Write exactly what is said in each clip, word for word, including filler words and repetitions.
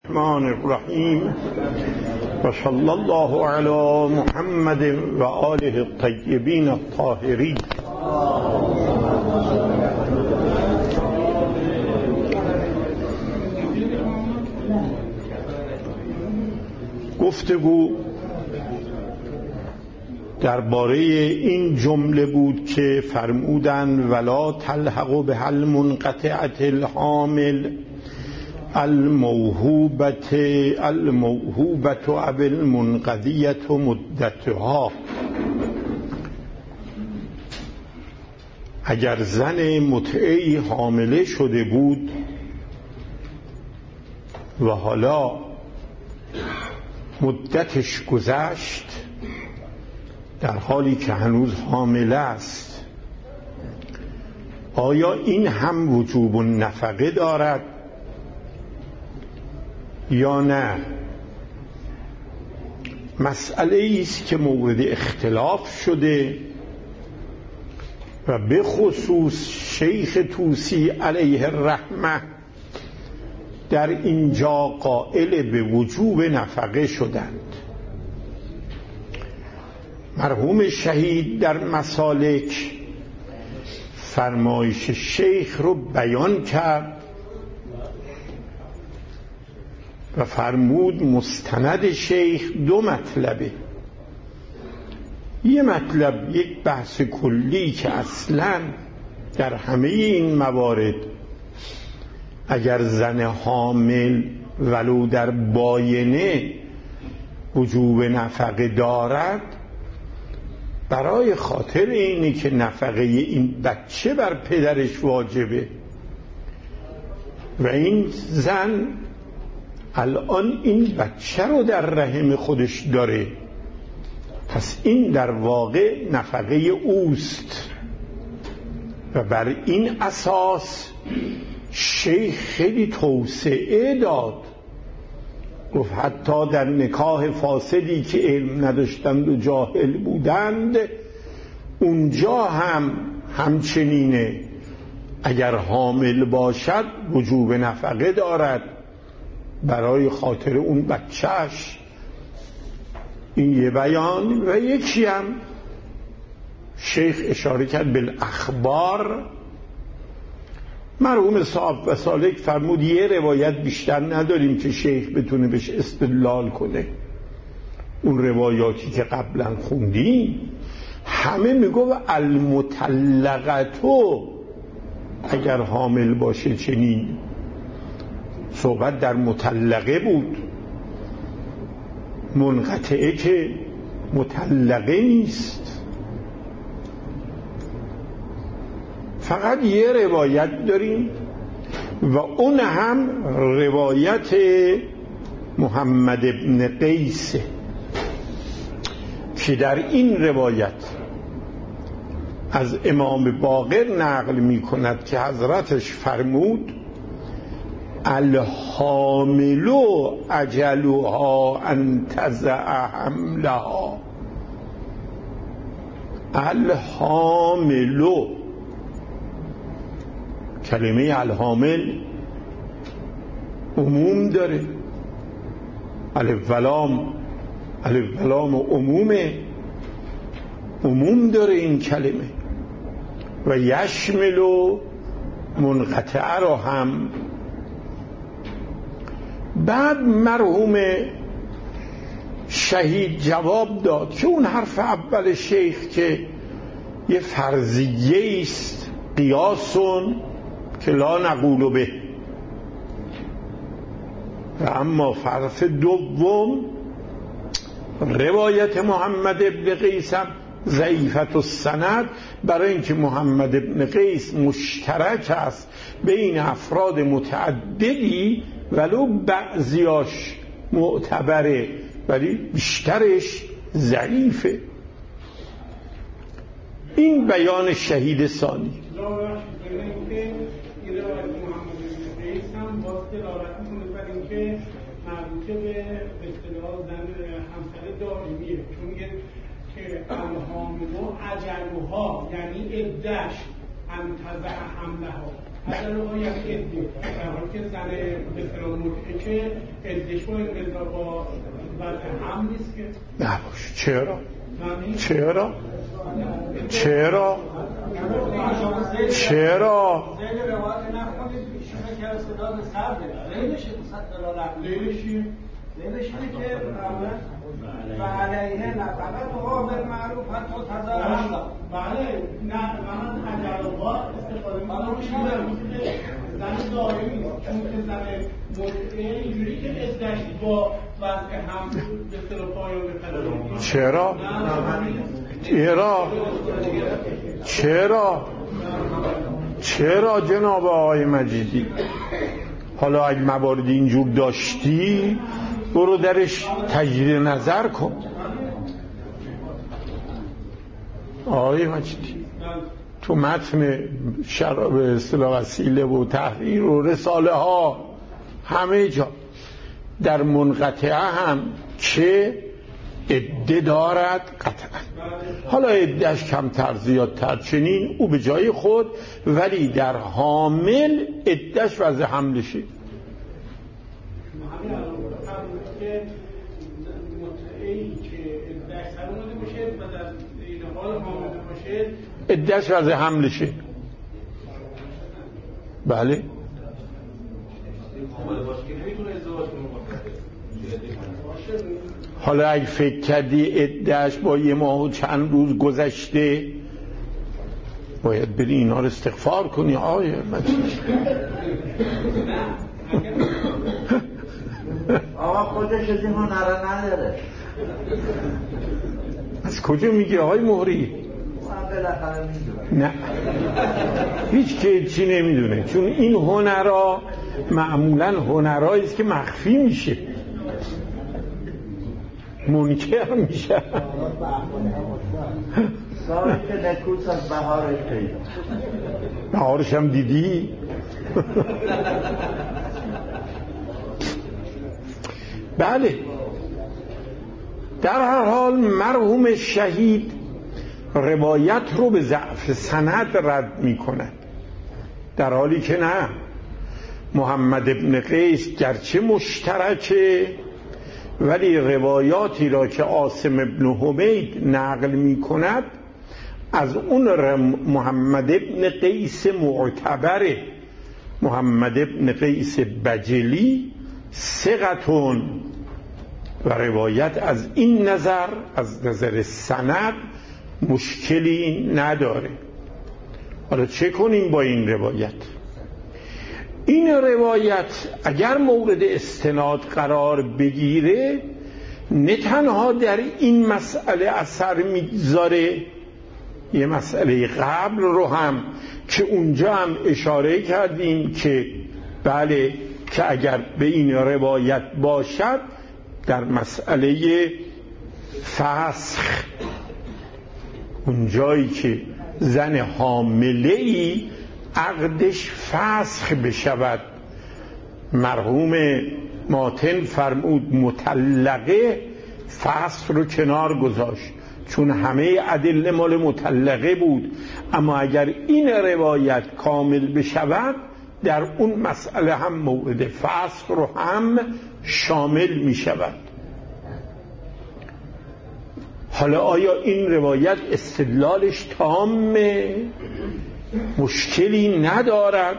الرحمن الرحیم و صلی الله علی محمد و آله الطیبین الطاهرین. گفتگو درباره این جمله بود که فرمودند ولا تلحق به المنقطعة الحامل الموهوبة الموهوبة او المنقضیة مدتها. اگر زن متعی حامله شده بود و حالا مدتش گذشت در حالی که هنوز حامله است، آیا این هم وجوب النفقه دارد یا نه؟ مسئله است که مورد اختلاف شده و به خصوص شیخ طوسی علیه الرحمه در اینجا قائل به وجوب نفقه شدند. مرحوم شهید در مسالک فرمایش شیخ رو بیان کرد و فرمود مستند شیخ دو مطلبه. یه مطلب یک بحث کلی که اصلا در همه این موارد اگر زن حامل ولو در باینه وجوب نفقه دارد، برای خاطر اینی که نفقه این بچه بر پدرش واجبه و این زن الان این بچه رو در رحم خودش داره، پس این در واقع نفقه اوست و بر این اساس شیخ خیلی توسعه داد. گفت حتی در نکاح فاسدی که علم نداشتند و جاهل بودند اونجا هم همچنینه، اگر حامل باشد وجوب نفقه دارد برای خاطر اون بچهش. این یه بیان. و یکی هم شیخ اشاره کرد بالاخبار. مرحوم صاحب و سالک فرمود یه روایت بیشتر نداریم که شیخ بتونه بهش استدلال کنه. اون روایاتی که قبلا خوندیم همه میگو المطلقتو اگر حامل باشه چنین. صحبت در مطلقه بود، منقطعه که مطلقه نیست. فقط یه روایت داریم و اون هم روایت محمد ابن قیس که در این روایت از امام باقر نقل می کند که حضرتش فرمود الحامل اجلها ان تضع حملها. الحامل، کلمه الحامل عموم داره، الف ولام الف ولام عمومه، عموم داره این کلمه و یشمل و منقطعه رو هم. بعد مرحوم شهید جواب داد که اون حرف اول شیخ که یه فرضیه است، قیاسون که لا نقول به، و اما فرض دوم روایت محمد ابن قیس هم ضعیفت السند، برای اینکه محمد ابن قیس مشترک است بین افراد متعددی ولو بعضیاش معتبره ولی بیشترش ضعیفه. این بیان شهید ثانی. مربوطه به اصطلاح زن همسر دائمیه، چون میگه که الحامل و اجلها یعنی عده‌اش انتزع حملها، اگر روایت ادعی در حال که زن به اصطلاح متعه که ادعیش با با وضع هم نیست که نباشه. چرا؟ چرا؟ چرا؟ چرا؟ زیر روایت نخونید ایشونه که استعداد سرده لیلشی لیلشی لیلشی که و علیه نفقت ها بالمعروف حتی تظاهر حملا. بله نه من تجربات استفاده می‌کنم که زن دائمی چون که زن متعه اینجوری که ازدش با وضع هم به اصطلاح پایان بپره. چرا؟ چرا؟ چرا؟ چرا جناب آقای مجیدی؟ حالا اگه موارد اینجور داشتی برو درش تجدید نظر کن. آقای مجیدی تو متن شراب اصطلاح وسیله و تحریر و رساله ها همه جا در منقطعه هم که عده دارد قطعا، حالا عدهش کمتر زیادتر چنین او به جای خود، ولی در حامل عدهش وضع حملشه. عدهش وضع حملشه. بله حالا اگه فکر کردی عدهش با یه ماه و چند روز گذشته باید بری اینا رو استغفار کنی. آیه آقا خودش از این هنره نداره. از کجا میگی آقای مهری؟ نه هیچ که چی نمیدونه، چون این هنرها معمولا هنرهایی است که مخفی میشه، منکر میشه. سالی که نکوس از بهارش پیدا. بهارش هم دیدی؟ بله در هر حال مرحوم شهید روایت رو به ضعف سند رد می کند، در حالی که نه، محمد ابن قیس گرچه مشترکه ولی روایاتی را که عاصم ابن حمید نقل می کند از اون محمد ابن قیس معتبره، محمد ابن قیس بجلی ثقتون، و روایت از این نظر از نظر سند مشکلی نداره. حالا چه کنیم با این روایت؟ این روایت اگر مورد استناد قرار بگیره نه تنها در این مسئله اثر میگذاره، یه مسئله قبل رو هم که اونجا هم اشاره کردیم که بله که اگر به این روایت باشد در مسئله فسخ، اونجایی که زن حامله‌ای عقدش فسخ بشود، مرحوم ماتن فرمود مطلقه فسخ رو کنار گذاشت چون همه ادله مال مطلقه بود، اما اگر این روایت کامل بشود در اون مسئله هم مورد فسخ رو هم شامل می شود. حالا آیا این روایت استدلالش تامه؟ مشکلی ندارد؟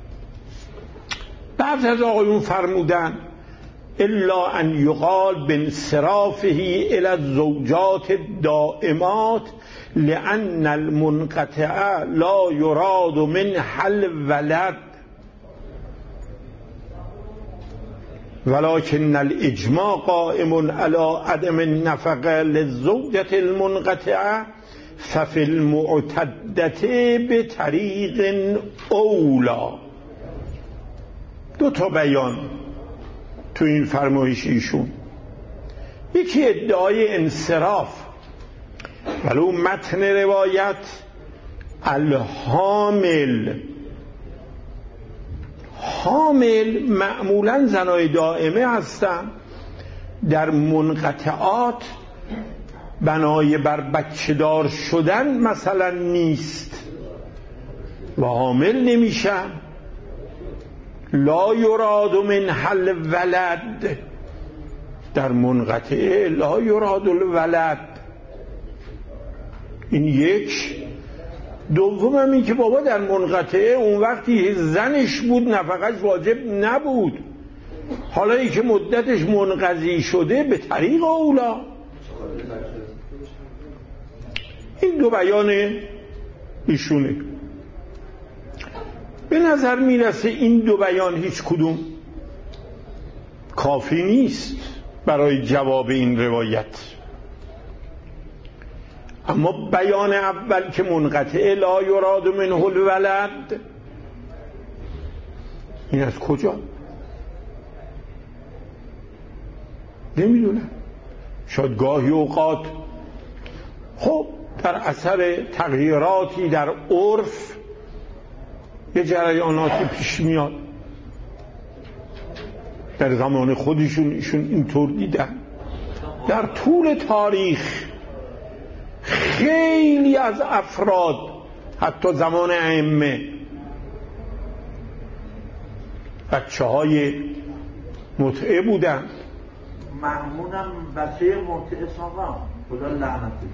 بعض از آقایون فرمودن الا ان یقال بانصرافه الى الزوجات الدائمات لان المنقطع لا يراد من حل ولد ولكن الاجماع قائم على عدم النفقه للزوجة المنقطعه ففي المعتدة بطریق اولا. دو تا بیان تو این فرمایش ایشون، یکی ادعای انصراف، ولو متن روایت الحامل، حامل معمولا زنای دائمه هستن، در منقطعات بنای بر بچه دار شدن مثلا نیست و حامل نمیشن، لا یراد من حل ولد، در منقطعه لا یراد الولد. این یک. دوم هم این که بابا در منقطعه اون وقتی زنش بود نفقش واجب نبود، حالا ای که مدتش منقضی شده به طریق اولا. این دو بیان ایشونه. به نظر میرسه این دو بیان هیچ کدوم کافی نیست برای جواب این روایت. اما بیان اول که منقطع لا یراد منه الولد، این از کجا؟ نمیدونم. شاید گاهی اوقات خب در اثر تغییراتی در عرف یه جریاناتی پیش میاد. در زمان خودشون ایشون اینطور دیدن. در طول تاریخ خیلی از افراد حتی زمان ائمه بچه های متعه بودن. محمودم بچه متعه ساقا خدا لعنتش.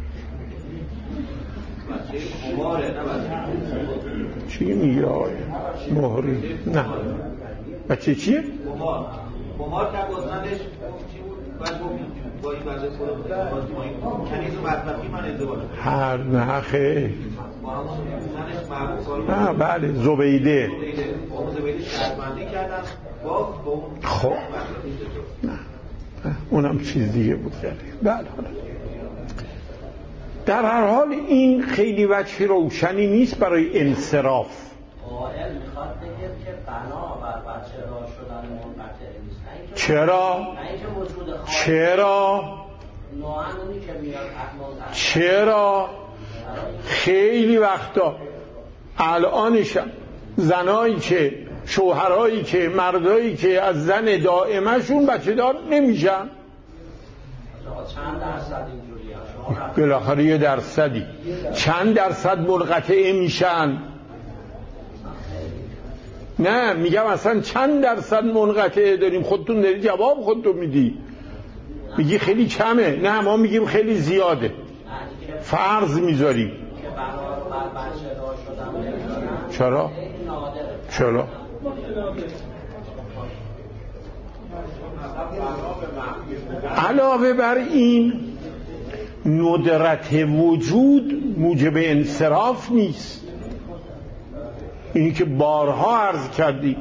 بچه خماره نه بچه چی میگه آقای مهری؟ نه بچه چیه؟ خمار خمار که بازنش چی بود؟ باید با این بچه خود کنیز و بدبختی من ازدواج هر نه خیلی نه بله زبیده زبیده شهربندی کردن باز خب نه اونم چیز دیگه بود. بله در هر حال این خیلی وجه روشنی نیست برای انصراف. قائل میخواد بگه که بنا بر بچه را شدن منقطع نیست. چرا؟ چرا؟ چرا؟ خیلی وقتا الانشم زنایی که شوهرایی که مردایی که از زن دائمشون بچه دار نمیشن. چند درصد اینجوریه؟ بالاخره یه درصدی. چند درصد منقطع میشن؟ نه میگم اصلا چند درصد منقطع داریم. خودتون داری جواب خودتون میدی. میگی خیلی کمه. نه ما میگیم خیلی زیاده. فرض میذاریم. چرا؟ چرا؟ علاوه بر این ندرت وجود موجب انصراف نیست. اینی که بارها عرض کردیم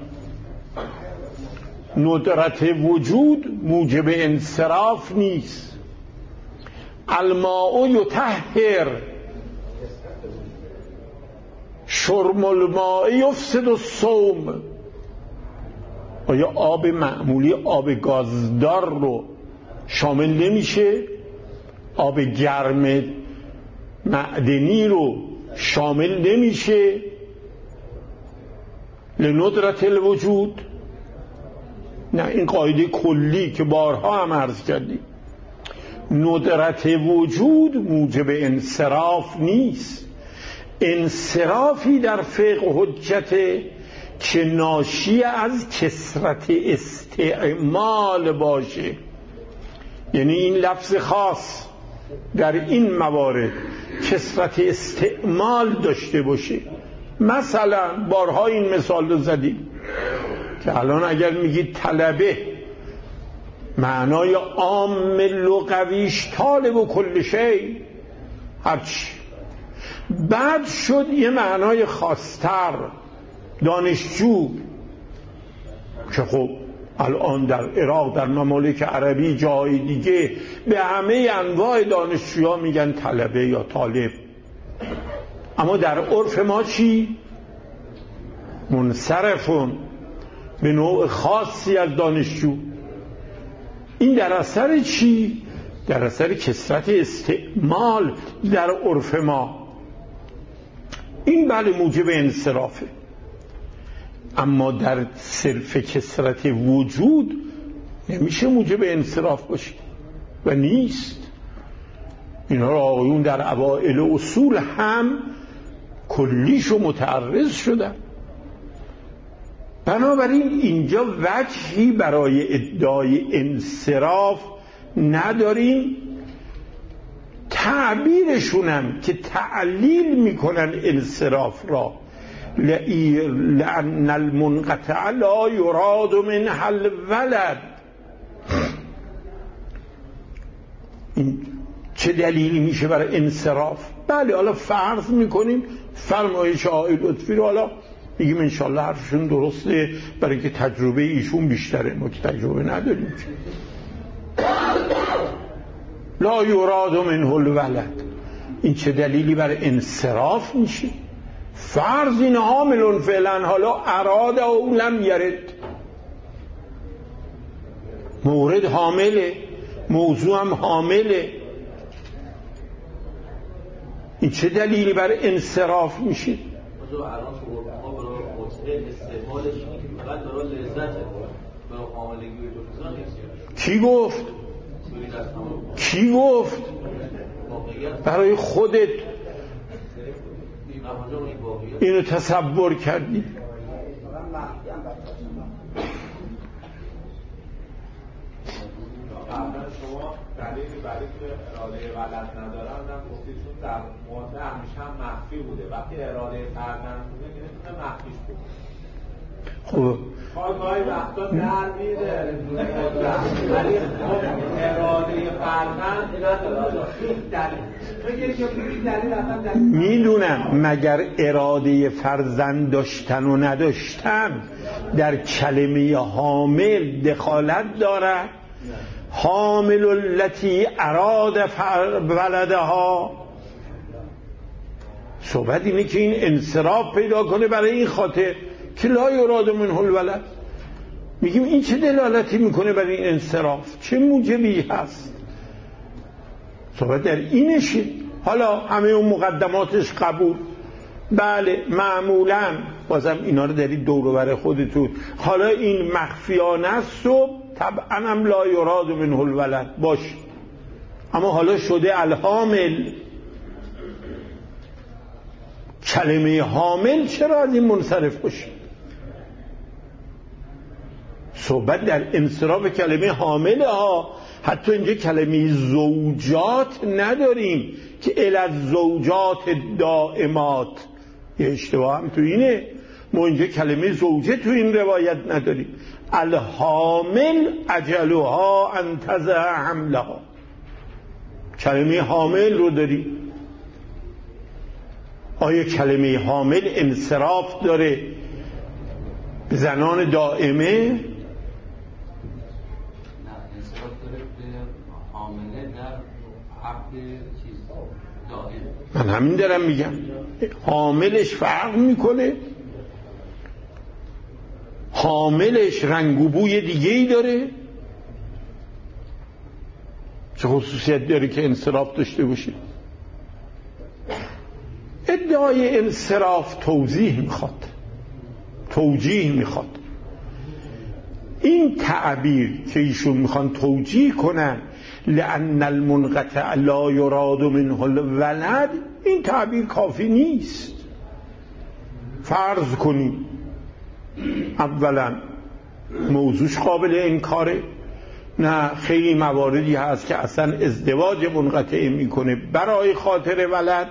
ندرت وجود موجب انصراف نیست. الماء یطهر شرب الماء یفسد الصوم. آیا آب معمولی آب گازدار رو شامل نمیشه؟ آب گرم معدنی رو شامل نمیشه؟ لندرت الوجود. نه این قاعده کلی که بارها هم عرض کردیم. ندرت وجود موجب انصراف نیست. انصرافی در فقه حجت که ناشی از کثرت استعمال باشه. یعنی این لفظ خاص در این موارد کثرت استعمال داشته باشه. مثلا بارها این مثال رو زدیم که الان اگر میگید طلبه معنای عام لغویش طالب و کل شی هرچی، بعد شد یه معنای خاصتر دانشجو که خب الان در عراق در ممالک عربی جای دیگه به همه انواع دانشجوها میگن طلبه یا طالب. اما در عرف ما چی؟ منصرفون به نوع خاصی از دانشجو. این در اثر چی؟ در اثر کثرت استعمال در عرف ما. این بله موجب انصرافه. اما در صرف کثرت وجود نمیشه موجب انصراف باشه و نیست. اینا را آقایون در اوائل اصول هم کلیشو متعرض شدن. بنابراین اینجا وجهی برای ادعای انصراف نداریم. تعبیرشونم که تعلیل میکنن انصراف را، لأن المنقطع لا یراد منها الولد. این چه دلیلی میشه برای انصراف؟ بله حالا فرض میکنیم فرمایش آقای لطفی رو، حالا میگیم انشالله حرفشون درسته برای که تجربه ایشون بیشتره، ما که تجربه نداریم. لا یراد منه الولد، این چه دلیلی برای انصراف میشه؟ فرض این حاملون فعلا، حالا اراد او لم یرد، مورد حامله، موضوع هم حامله، این چه دلیلی برای انصراف میشه؟ کی گفت؟ کی گفت؟ برای خودت اینو تصور کردی؟ شما دلیلی برای که اراده ولد ندارن هم گفتید چون در مورد همیشه هم مخفی بوده، وقتی اراده فرزند بوده میتونه مخفیش بود. خب گاهی وقتا در میره ولی اراده فرزند نداره. میدونم مگر اراده فرزند داشتن و نداشتن در کلمه حامل دخالت داره؟ حامل التي اراد ولدها، صحبت اینه که این انصراف پیدا کنه برای این خاطر که لا یراد منه الولد. میگیم این چه دلالتی میکنه برای این انصراف؟ چه موجبی هست؟ صحبت در اینشه. حالا همه اون مقدماتش قبول، بله معمولا بازم اینا رو دارید دور و بر خودتون، حالا این مخفیانه است و طبعا هم لا یراد منه الولد باش، اما حالا شده الحامل. کلمه حامل چرا از این منصرف باشه؟ صحبت در انصراف کلمه حامل ها. حتی اینجا کلمه زوجات نداریم که الی الزوجات دائمات، یه اشتباه هم تو اینه، ما اینجا کلمه زوجه تو این روایت نداریم. الحامل اجلها ان تضع حملها، کلمه حامل رو داریم. آیا کلمه حامل انصراف داره به زنان دائمه؟ من همین دارم میگم، حاملش فرق میکنه، حاملش رنگ و بوی دیگه ای داره. چه خصوصیت داره که انصراف داشته باشه؟ ادعای انصراف توضیح میخواد، توجیه میخواد. این تعبیر که ایشون میخوان توجیه کنن لأن المنقطع لا یراد منه الولد، این تعبیر کافی نیست. فرض کنیم اولا موضوعش قابل انکاره، نه خیلی مواردی هست که اصلا ازدواج منقطع میکنه برای خاطر ولد.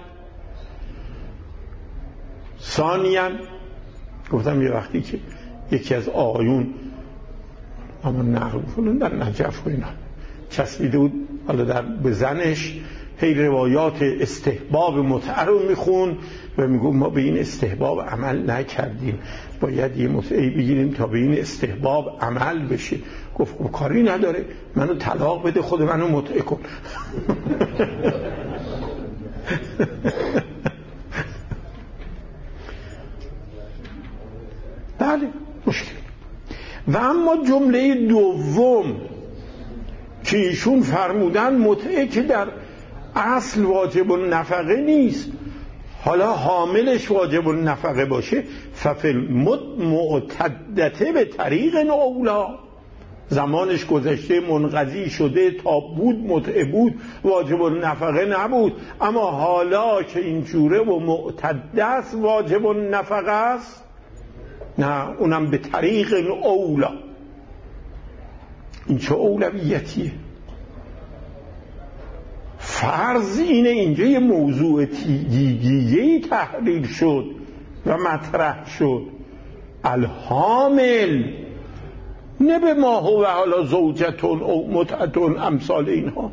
ثانیاً گفتم یه وقتی که یکی از آقایون اما نقل کنن در نجف و اینا چسبیده بود حالا در به زنش، هی روایات استحباب متعه رو میخون و میگو ما به این استحباب عمل نکردیم، باید یه متعه بگیریم تا به این استحباب عمل بشه. گفت خب کاری نداره، منو طلاق بده، خود منو متعه کن. بله مشکل. و اما جمله دوم که ایشون فرمودن متعه که در اصل واجب النفقه نیست، حالا حاملش واجب النفقه باشه، ففل معتدته به طریق اولا، زمانش گذشته منقضی شده، تا بود متعه بود واجب النفقه نبود، اما حالا که این جوره و معتده است واجب النفقه است. نه، اونم به طریق اولا. این چه اولویتیه؟ فرض اینه اینجا یه موضوع دیگه‌ای تحلیل شد و مطرح شد، الحامل، نه به ما هو حالا زوجتون او متعتون امثال اینها.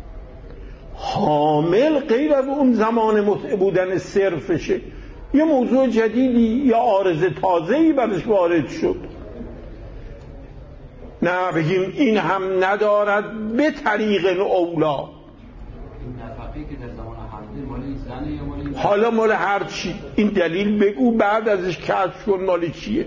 حامل غیر از اون زمان متع بودن صرفشه، یه موضوع جدیدی یا عارض تازه‌ای برش وارد شد. نه بگیم این هم ندارد به طریق اولا. حالا مال هر چی، این دلیل بگو بعد ازش کشف کن مال چیه.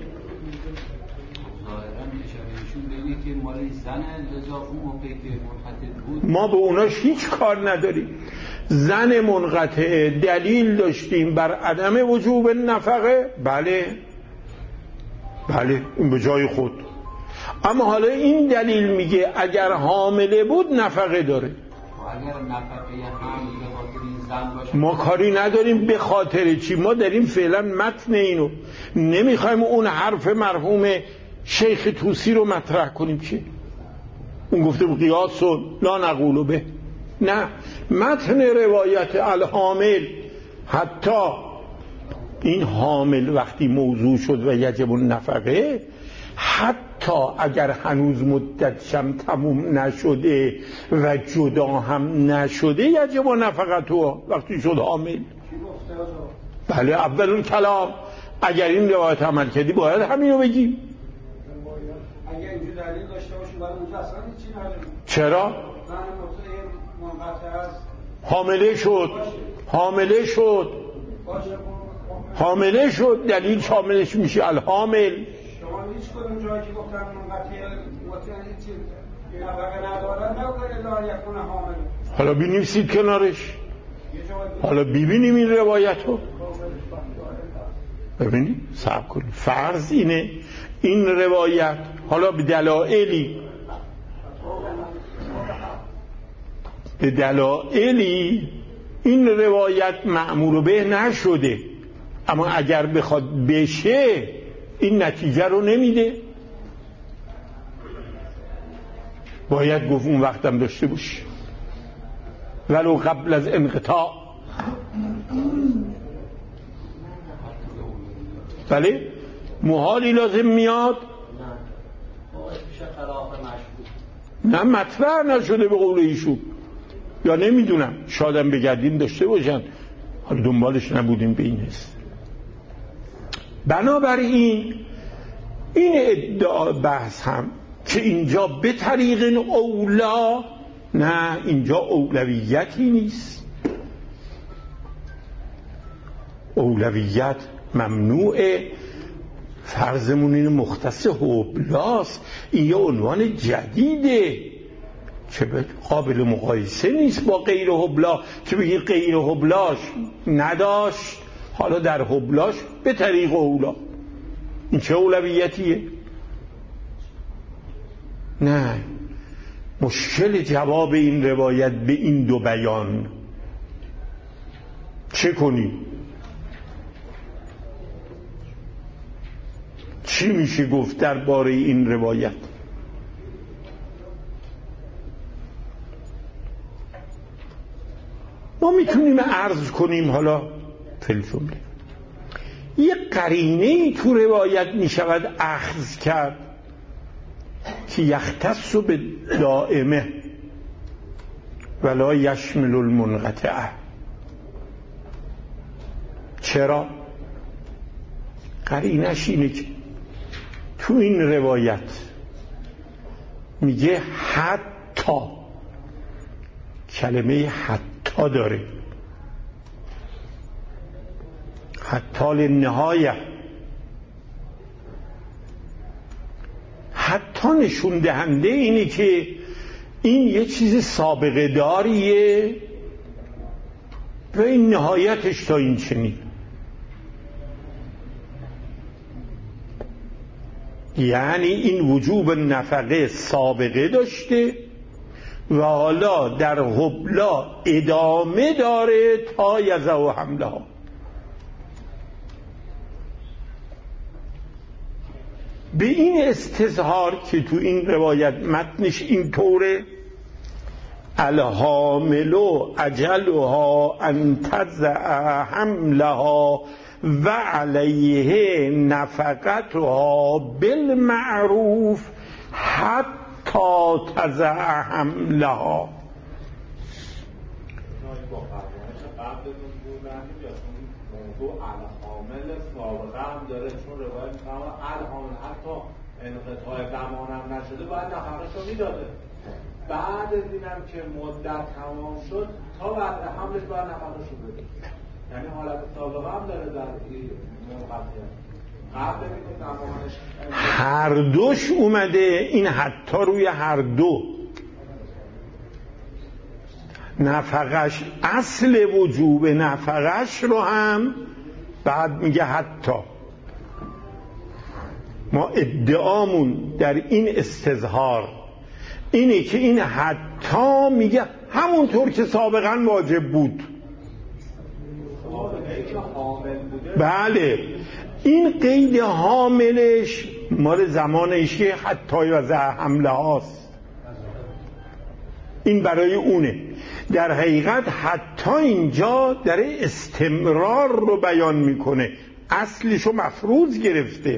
ما به اوناش هیچ کار نداریم. زن منقطعه دلیل داشتیم بر عدم وجوب نفقه، بله بله این به جای خود. اما حالا این دلیل میگه اگر حامله بود نفقه داره. اگر نفقه حمل به خاطر این زن باشه ما کاری نداریم به خاطر چی، ما داریم فعلا متن اینو، نمیخوایم اون حرف مرحوم شیخ طوسی رو مطرح کنیم که اون گفته قیاس و لا نقول به. نه، متن روایت الحامل، حتی این حامل وقتی موضوع شد و یجب النفقه، حتی اگر هنوز مدتشم تموم نشده و جدا هم نشده یجب النفقه وقتی شد حامل. بله اول اون کلام. اگر این روایت عمل کردی باید همینو بگیم. اگر اینجور دلیل داشته باشیم برای اونجا اصلا چی نداریم. چرا؟ حامله شد حامله شد حامله شد دلیل شاملش میشه الحامل. شما هیچ کدوم جایی که گفتن منقطع مطمئن چی نفقه ندارن نکنه لا یکون حامل. حالا بنویسید کنارش، حالا ببینیم این روایت رو ببینیم، صبر کنیم. فرض اینه این روایت حالا به دلایلی به دلایلی این روایت مأمور به نشده، اما اگر بخواد بشه این نتیجه رو نمیده، باید گفت اون وقتم داشته باشه ولو قبل از انقطاع. بله محالی لازم میاد، نه مطرح نشده به قول ایشون، یا نمیدونم شادم بگردیم داشته باشن، حالا دنبالش نبودیم به این هست. بنابراین این ادعا بحث هم که اینجا به طریق اولا، نه اینجا اولویتی نیست، اولویت ممنوعه. فرضمون این مختص حبلاست، این یه عنوان جدیده که قابل مقایسه نیست با غیر حبلا، که بگی غیر حبلاش نداشت حالا در حبلاش به طریق اولا. این چه اولویتیه؟ نه، مشکل جواب این روایت به این دو بیان چه کنی؟ چی میشه گفت درباره این روایت؟ ما میتونیم عرض کنیم حالا فی جمله یه قرینه‌ای تو روایت میشود اخذ کرد که یختص به دائمه ولا یشمل المنقطعه. چرا؟ قرینش اینه که تو این روایت میگه حتی، کلمه حتی داره، حتی للنهایه. حتی نشون دهنده اینه که این یه چیز سابقه داریه و این نهایتش تا این چنین. یعنی این وجوب نفقه سابقه داشته و حالا در حبلا ادامه داره تا یضع حملها. به این استظهار که تو این روایت متنش این طوره الحامل اجلها ان تضع حملها و علیه نفقتها بالمعروف حتی تضع حملها. موضوع الحامل سابقه هم داره، چون روایت می‌فرماید الحامل حتی انقطاع زمان هم نشده باید نفقه‌شو میداده. بعد از اینم که مدت تمام شد تا بعد حملش باید نفقه‌شو بده. یعنی حالت سابقه هم داره در این موقعیت. قبل اینکه زمانش هر دوش اومده، این حتی روی هر دو. نفقش اصل وجوب نفقش رو هم بعد میگه حتی. ما ادعامون در این استظهار اینه که این حتی میگه همونطور که سابقا واجب بود. بله این قید حاملش مال زمانش که حتی و زه حمله هاست، این برای اونه. در حقیقت حتی اینجا در استمرار رو بیان میکنه، اصلشو مفروض گرفته،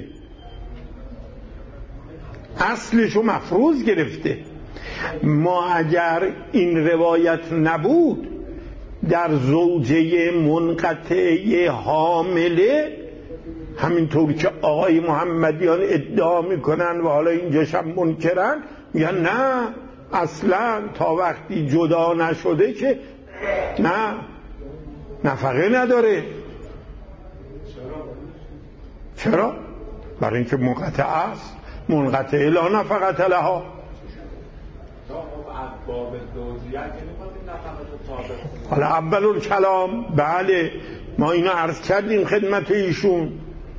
اصلشو مفروض گرفته. ما اگر این روایت نبود در زوجه منقطعه حامله، همینطور که آقای محمدیان ادعا میکنن و حالا اینجاش هم منکرن، میگن نه اصلا تا وقتی جدا نشده که نه نفقه نداره. چرا؟ برای اینکه منقطع است، منقطع لا نفقت لها. حالا اول کلام بله ما اینو عرض کردیم خدمت ایشون،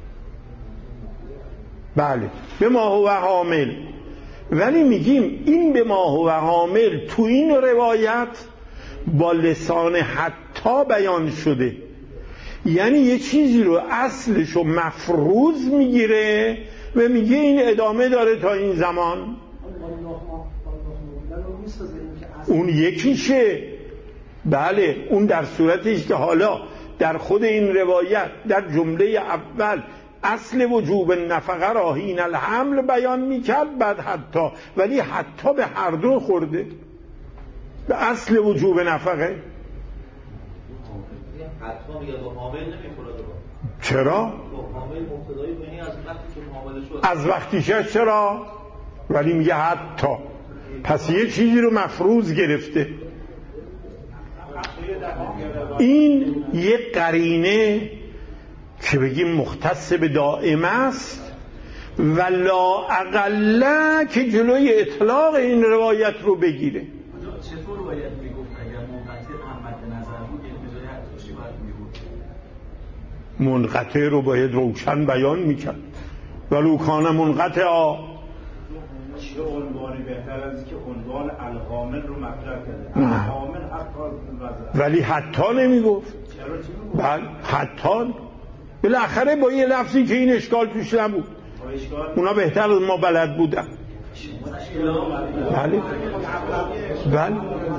بله به ما هو حامل، ولی میگیم این به ما هو حامل تو این روایت با لسان حتی بیان شده، یعنی یه چیزی رو اصلشو مفروض میگیره و میگه این ادامه داره تا این زمان. اون یکیشه، بله اون در صورتیش که حالا در خود این روایت در جمله اول اصل وجوب نفقه را حین الحمل بیان میکرد، بعد حتی، ولی حتی به هر دو خورده، به اصل وجوب نفقه. حتی میگه با حامل نمیخوره. چرا؟ با حامل مبتدایی بینی از وقتی که حامل شد، از وقتیش چرا؟ ولی میگه حتی، پس یه چیزی رو مفروض گرفته. این یه قرینه که بگیم مختص به دائم است و لا اقل که جلوی اطلاق این روایت رو بگیره. چطور باید میگفت اگر منقطع مد نظر بود یعنی به جای حتی باید میگفت منقطع رو باید روشن بیان میکرد ولو کان منقطع. چه عنوانی بهتر از که عنوان الحامل رو مطرح کرده؟ الحامل حتی ولی حتی نمیگفت. بله حتی بالاخره با یه لفظی که این اشکال توش نبود، اونا بهتر از ما بلد بودن. بله بله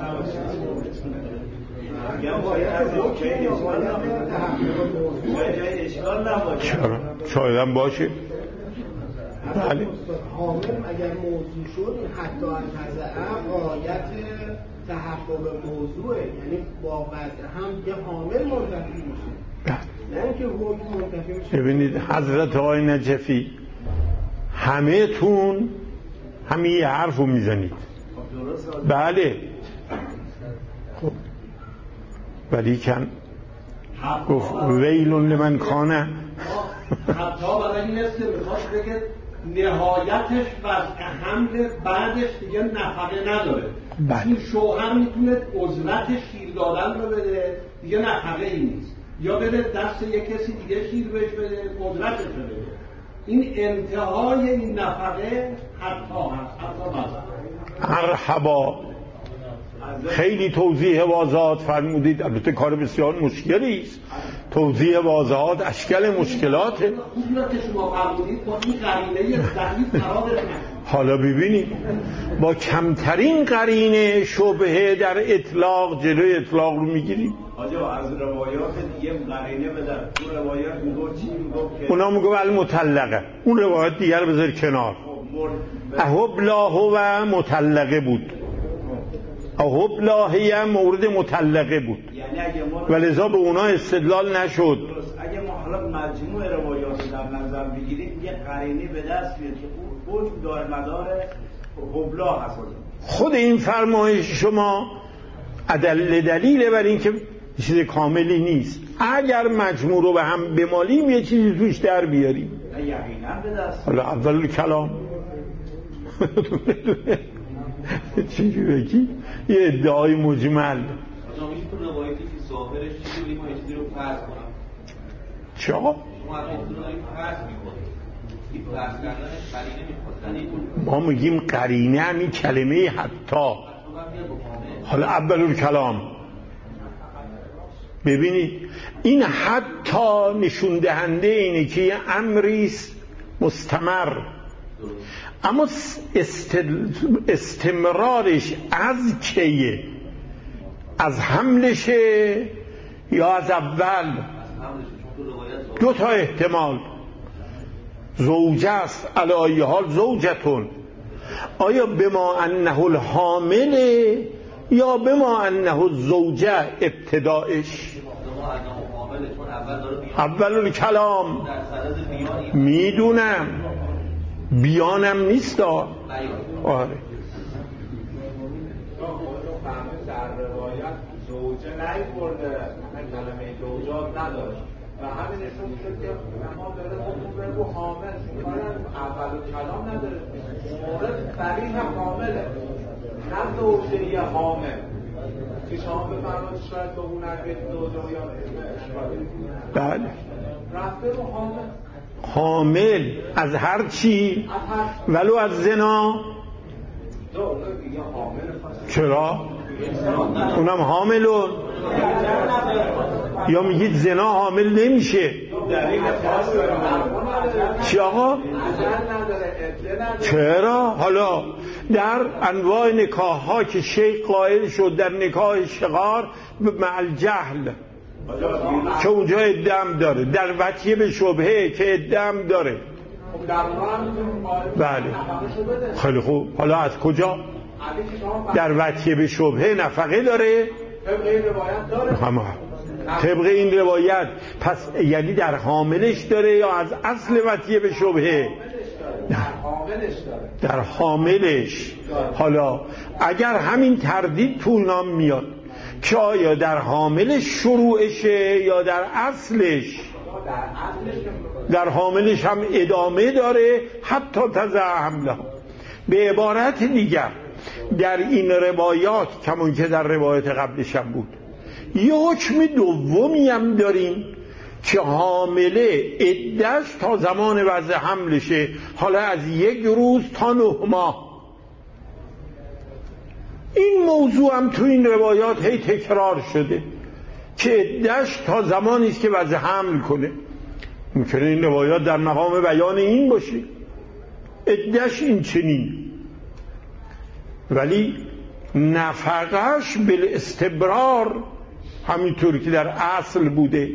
چرا؟ شاید هم باشه. بله حامل اگر موضوع شد حتی انتظعه غایت تحقق موضوعه، یعنی با وضع هم یه حامل منتفی میشه، نه اینکه حکم منتفی میشه. ببینید حضرت آقای نجفی همه تون همین یه حرف رو میزنید، بله خب ولی کن گفت ویلون لمن کانه حتی برای این است که میخواست بگه نهایتش وضع حمل بعدش دیگه نفقه نداره. بله. این شوهر میتونه عزلت شیر دادن رو بده، دیگه نفقه ای نیست، یا بده دست یک کسی دیگه شیر بهش بده عزلتش رو بده. این انتهای این نفقه حتی هست، حتی وضع. مرحبا، خیلی توضیح واضحات فرمودید. البته کار بسیار مشکلی است توضیح واضحات اشکال مشکلاته. خوبیات که شما فرمودید با این قرینه ضعیف قرار بدید. حالا ببینید با کمترین قرینه شبهه در اطلاق جلوی اطلاق رو میگیریم. آجا از روایات دیگه قرینه بدن. اون روایات میگو چی میگو که اونا میگو المطلقه، اون روایات دیگر بذار کنار. احب لاهو و مطلقه بود، احب لاهی هم مورد مطلقه بود، یعنی اگه ما ولذا به اونا استدلال نشد. اگه ما حالا مجموع روایات در نظر بگیریم یه قرینه به دست میاد که اون حکم دار مدار حبلا هست. خود این فرمایش شما ادله دلیله بر این که چیز کاملی نیست. اگر مجموع رو به هم بمالیم یه چیزی توش در بیاریم. یقینا به دست. حالا اول کلام چی بگی؟ یه ادعای مجمل. آجا میشه تو روایتی که ظاهرش چیزی ما چیزی رو فرض کنم. چه آقا؟ ما از اون رو داریم فرض میکنیم. این فرض کردنش قرینه میخواد. ما میگیم قرینه همین کلمه حتی. حالا اول کلام ببینید این حتی نشون دهنده اینه که یه امری مستمر، اما استمرارش از کیه؟ از حملشه یا از اول؟ دو تا احتمال. زوجه است علی ای حال زوجتون، آیا بما انه الحامله یا بما انه الزوجه ابتدایش؟ اول کلام میدونم بیانم نیست. آره در روایت زوجه نیورده، کلمه زوجات نداشت و همین نشون شد که ما داره حکم رو حامل اول کلام نداره، مورد قرین هم حامله، نه زوجه یه حامل که شما بفرمایید شاید به اون نگید زوجه یا بله رفته رو حامل حامل از هر چی ولو از زنا. چرا؟ اونم حاملون. یا میگید زنا حامل نمیشه؟ چی آقا؟ چرا؟ حالا در انواع نکاح ها که شیخ قائل شد در نکاح شغار مع الجهل که اونجا ادعام داره، در وطیه به شبهه که ادعام داره. بله خیلی خوب. حالا از کجا؟ در وطیه به شبهه نفقه داره؟ همه طبق این روایت. پس یعنی در حاملش داره یا از اصل وطیه به شبهه؟ در حاملش. حالا اگر همین تردید تو نام میاد که آیا در حاملش شروعشه یا در اصلش؟ در حاملش هم ادامه داره حتی تضع حمله. به عبارت دیگر در این روایات کمون که در روایت قبلش هم بود یه حکم دومی هم داریم که حامله عده‌اش تا زمان وضع حملشه، حالا از یک روز تا نه ماه. این موضوع هم تو این روایات هی تکرار شده که عده‌اش تا زمانی است که وضع حمل کنه. ممکنه این روایات در مقام بیان این باشه، عده‌اش این چنین، ولی نفقش بالاستبرار همینطور که در اصل بوده.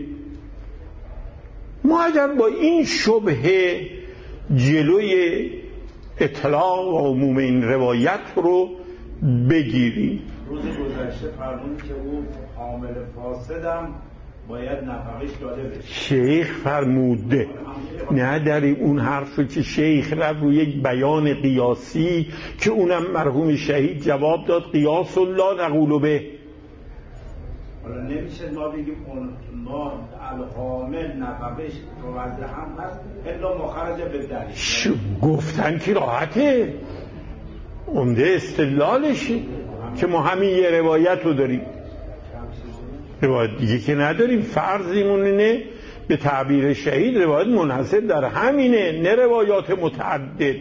ما اگر با این شبهه جلوی اطلاق و عموم این روایت رو بگیریم. روز گذشته فرمود که او حامل فاسدم باید نفقش داده بشه. شیخ فرموده، نه در اون حرفی که شیخ رفت روی یک بیان قیاسی که اونم مرحوم شهید جواب داد قیاس لا نقول به. حالا نمیشه ما بگیم اون ما الحامل نفقش تو وضع هم هست الا مخرج به دلیل. گفتن که راحته، عمده استدلالشه که ما همین یه روایت رو داریم، روایت دیگه که نداریم. فرضیمون اینه به تعبیر شهید روایت منحصر در همینه، نه روایات متعدد.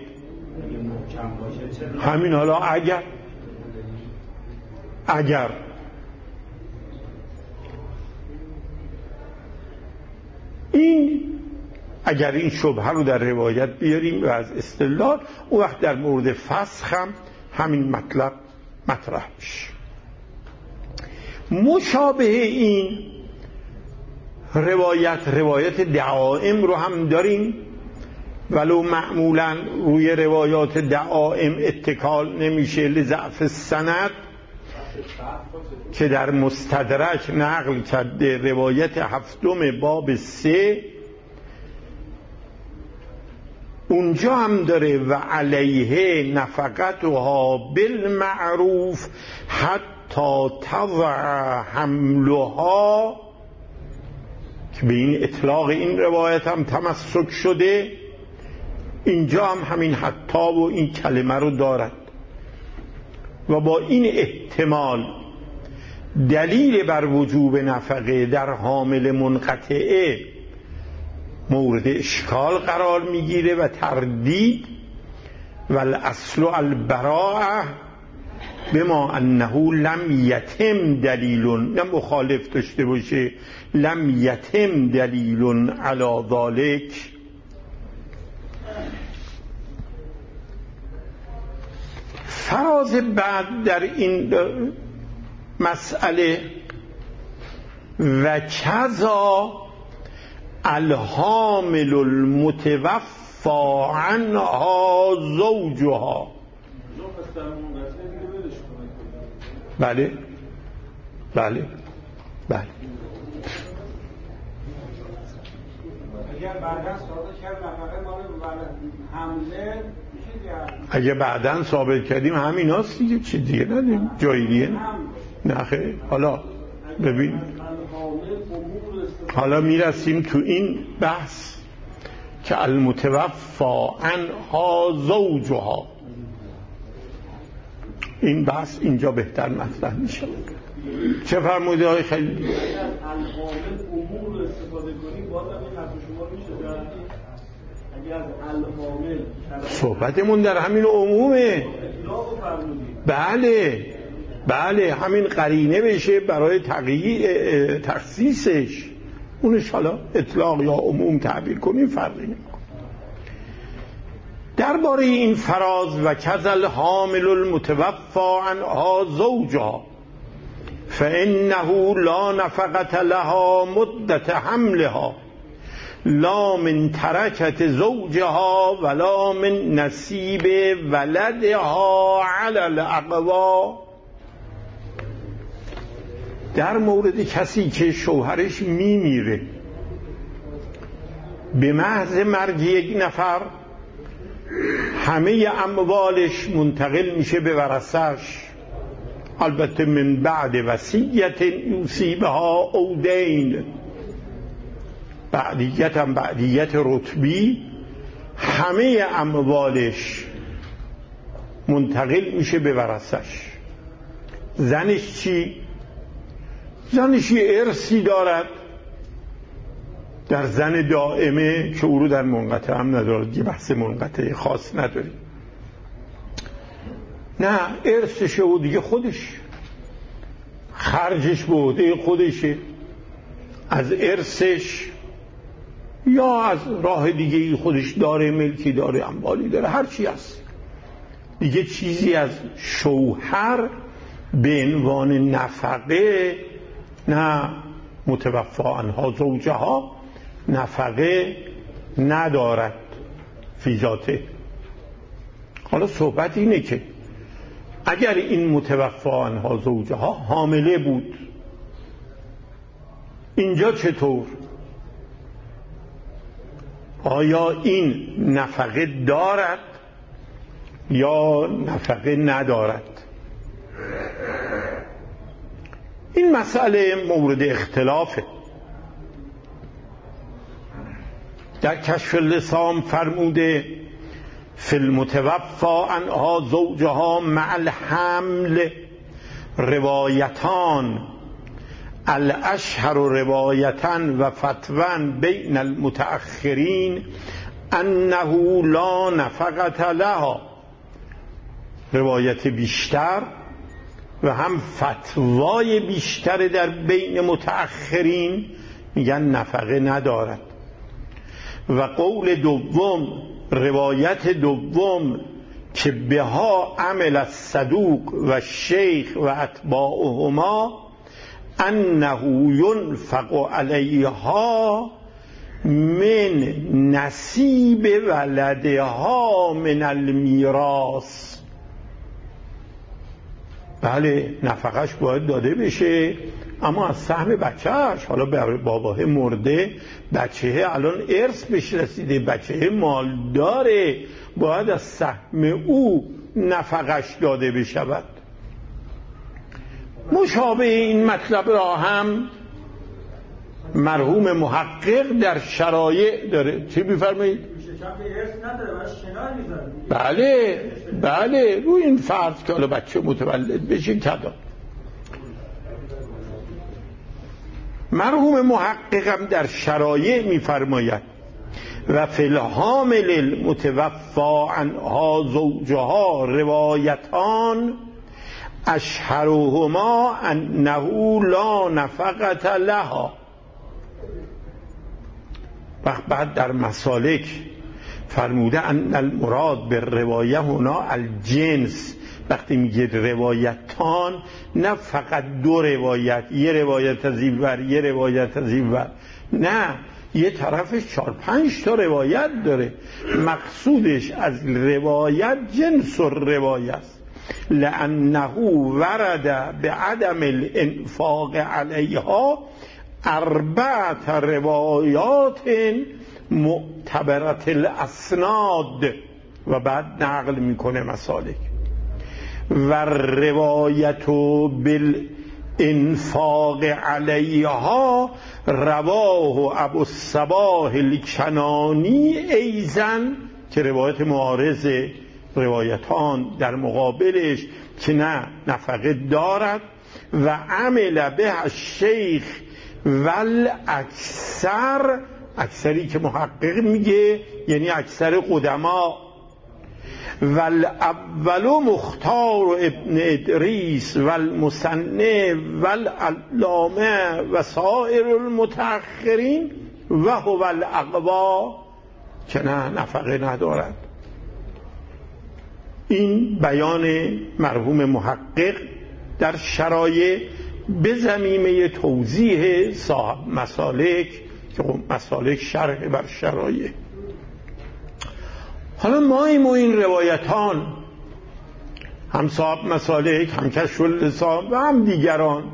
همین. حالا اگر اگر اگر این شبهه رو در روایت بیاریم و از استدلال، اون وقت در مورد فسخ هم همین مطلب مطرح میشه. مشابه این روایت روایت دعائم رو هم داریم، ولو معمولا روی روایات دعائم اتکال نمیشه لضعف السند، که در مستدرک نقل کرده روایت هفتم باب سه، اونجا هم داره و علیه نفقتها بالمعروف حتی تضع حملها، که به این اطلاق این روایت هم تمسک شده. اینجا هم همین حتی و این کلمه رو دارد و با این احتمال دلیل بر وجوب نفقه در حامل منقطعه مورد اشکال قرار میگیره و تردید. و الاصل البراءه بما انه لم یتم دلیل، نه مخالف داشته باشه، لم یتم دلیل علی ذلک. فراز بعد در این مسئله و کذا الحامل المتوفى عنها زوجها. بله بله بله. اگر بعداً ثابت کرد نفقه مال حمله، اگه بعداً ثابت کردیم همین هاست دیگه، چی دیگه نداریم جایی دیگه نه خیلی. حالا ببین، حالا میرسیم تو این بحث که المتوفى عنها زوجها، این بحث اینجا بهتر مطرح میشه. چه فرموده های خیلی اگر الحامل امور رو استفاده کنیم باید هم این حرف شما میشه. اگر از الحامل صحبتمون در همین عمومه. بله بله، همین قرینه بشه برای تقیید تخصیصش، اونش حالا اطلاق یا عموم تعبیر کنیم فرقی نمیکنه. درباره این فراز و کذل حامل المتوفى عنها زوجها فانه لا نفقة لها مدت حملها لا من ترکت زوجها ولا من نصیب ولدها علی الاقوا. در مورد کسی که شوهرش میمیره به محض مرگ یک نفر، همه اموالش منتقل میشه به ورثه‌اش، البته من بعد وصیت یوصی بها او دین، بعدیت هم بعدیت رتبی، همه اموالش منتقل میشه به ورثه‌اش. زنش چی؟ زنش یه ارثی دارد در زن دائمه که او رو در منقطع هم ندارد، یه بحث منقطع خاص نداریم. نه، ارثشه و دیگه خودش خرجش به عهده خودشه، از ارثش یا از راه دیگه خودش داره، ملکی داره، اموالی داره، هر چی هست دیگه. چیزی از شوهر به عنوان نفقه نه، متوفی عنها زوجها نفقه ندارد فی ذاته. حالا صحبت اینه که اگر این متوفی عنها زوجها حامله بود، اینجا چطور؟ آیا این نفقه دارد یا نفقه ندارد؟ این مسئله مورد اختلافه. در کشف اللسان فرموده فی المتوفى عنها زوجها مع الحمل روایتان، الاشهر روایتا و فتوا بین المتأخرین انه لا نفقة لها، روایت بیشتر و هم فتوای بیشتر در بین متأخرین میگن نفقه ندارد. و قول دوم، روایت دوم که بها عمل الصدوق و شیخ و اتباعهما انه ینفق علیها من نصیب ولدها من المیراث. بله نفقش باید داده بشه، اما از سهم بچهش. حالا باباه مرده، بچه الان ارث بهش رسیده، بچه مال داره، باید از سهم او نفقش داده بشود. مشابه این مطلب را هم مرحوم محقق در شرایع داره. چی بفرمایید؟ بله بله روی این فرض که حالا بچه متولد بشه کدا. مرحوم محقق هم در شرایع میفرماید و فی الحامل المتوفا عنها زوجها روایتان اشهرهما انه لا نفقت لها. وقت بعد در مسالک فرموده ان المراد به روایه هنا الجنس. وقتی میگه روایتان نه فقط دو روایت، یه روایت از این ور یه روایت از این ور، نه یه طرفش چار پنج تا روایت داره. مقصودش از روایت جنس الروایت است، لانه ورد به عدم الانفاق علیها اربعت روایات معتبرت الاسناد. و بعد نقل میکنه مسالک و روایت بالانفاق علیها رواه ابو الصباح الکنانی ایزن، که روایت معارض روایتان در مقابلش که نه نفقه دارد. و عمل به الشیخ ول اکثر، اکثری که محقق میگه یعنی اکثر قدما. ول اول مختار ابن ادریس والمصنف والعلامه و سایر المتأخرین و هو الاقوا، که نه نفقه ندارد. این بیان مرحوم محقق در شرایع به زمینه توضیح صاحب مسالک، که مسالک شرح بر شرایع. حالا ما این و این روایتان، هم صاحب مسالک، هم کشف اللسان و هم دیگران،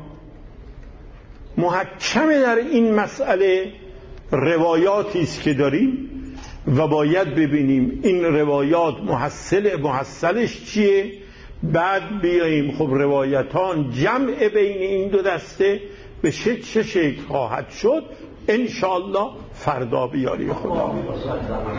محکمه در این مسئله روایاتی است که داریم و باید ببینیم این روایات محصل محصلش چیه. بعد بیاییم خب روایتان جمع بین این دو دسته به چه چه شکل خواهد شد، انشاءالله فردا بیاری خدا.